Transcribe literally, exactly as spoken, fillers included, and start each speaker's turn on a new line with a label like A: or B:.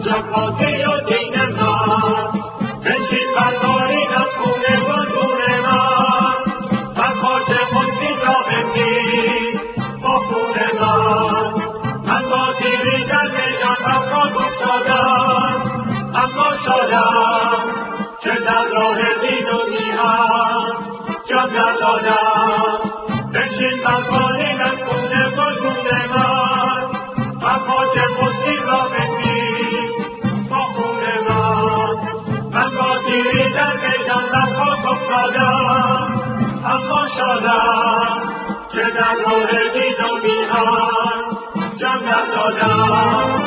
A: جبازی و دین من، بشین بردارین از خونه گلگون من، من خاک قدسی را بندید با خون من. من با تیری در میدان افغان افتادم، اما شادم که در راه دین و میهن جان ندادم. بشین بردارین از خونه گلگون من، من خاک قدسی را بندید با خون من. من با تیری در میدان در خاک افتادم، اما شادم که در راه دین و میهن جان ندادم.